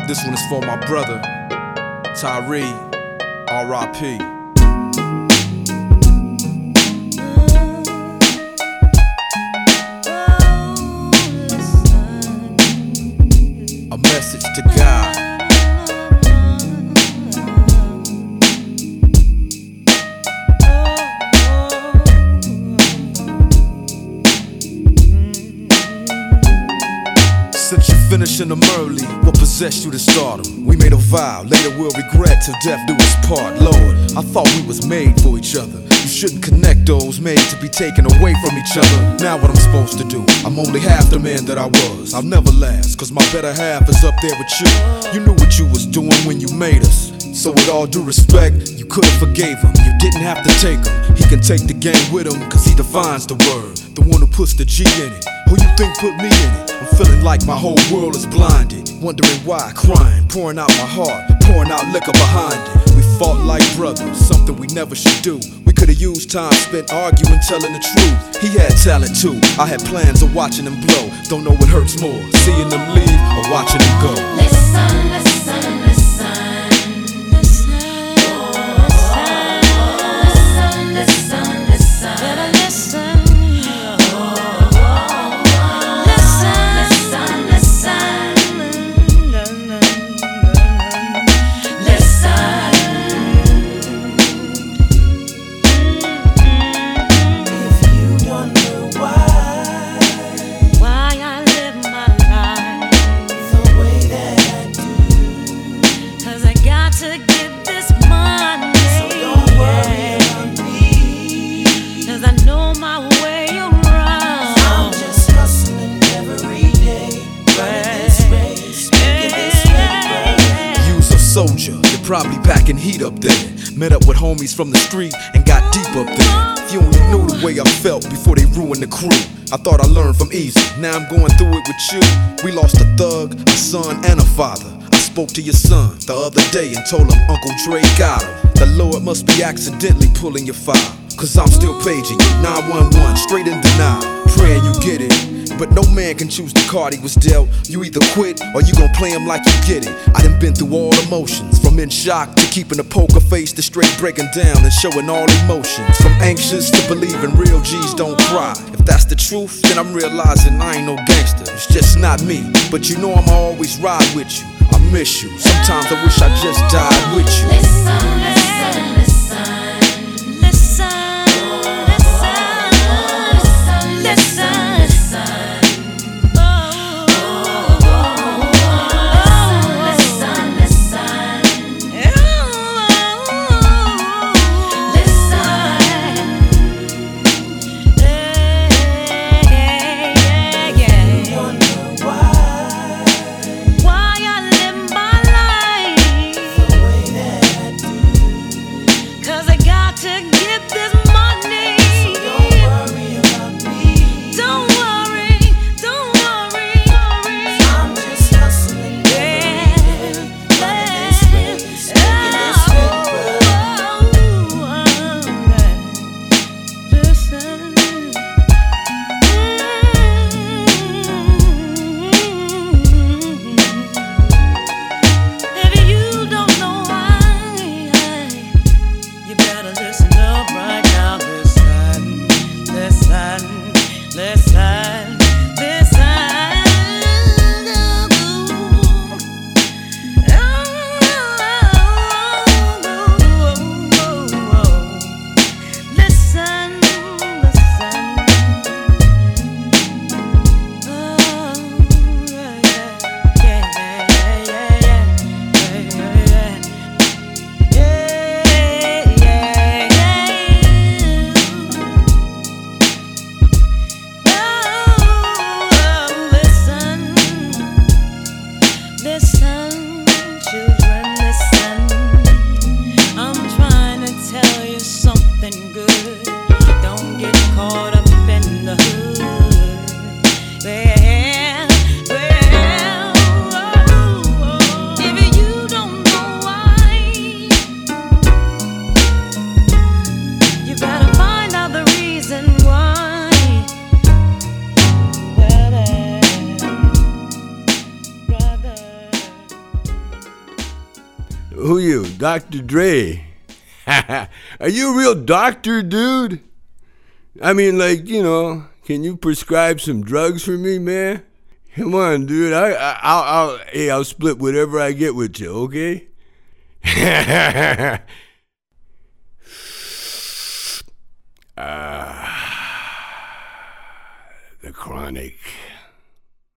This one is for my brother, Tyree, R.I.P. A message to God. Since you finishing them early, what possessed you to stardom? We made a vow, later we'll regret till death do us part. Lord, I thought we was made for each other. You shouldn't connect those made to be taken away from each other. Now what I'm supposed to do? I'm only half the man that I was. I'll never last, cause my better half is up there with you. You knew what you was doing when you made us. So with all due respect, you could've forgave him. You didn't have to take him. He can take the game with him, cause he defines the word. The one who puts the G in it. Who you think put me in it? I'm feeling like my whole world is blinded. Wondering why, crying, pouring out my heart, pouring out liquor behind it. We fought like brothers, something we never should do. We could've used time spent arguing, telling the truth. He had talent too, I had plans of watching him blow. Don't know what hurts more, seeing them leave or watching him go. Listen, listen, listen. Soldier, you're probably packing heat up there. Met up with homies from the street and got deep up there. If you only knew the way I felt before they ruined the crew. I thought I learned from easy, now I'm going through it with you. We lost a thug, a son, and a father. I spoke to your son the other day and told him Uncle Dre got him. The Lord must be accidentally pulling your file, cause I'm still paging you, 911, straight in denial. Praying you get it, but no man can choose the card he was dealt. You either quit or you gon' play him like you get it. I done been through all emotions, from in shock to keeping a poker face to straight breaking down and showing all emotions. From anxious to believing real G's don't cry. If that's the truth, then I'm realizing I ain't no gangster. It's just not me, but you know I'ma always ride with you. I miss you, sometimes I wish I just died with you. Listen, listen, listen. Cause I Who you? Dr. Dre? Are you a real doctor, dude? I mean, like, can you prescribe some drugs for me, man? Come on, dude. I'll split whatever I get with you, okay? The Chronic.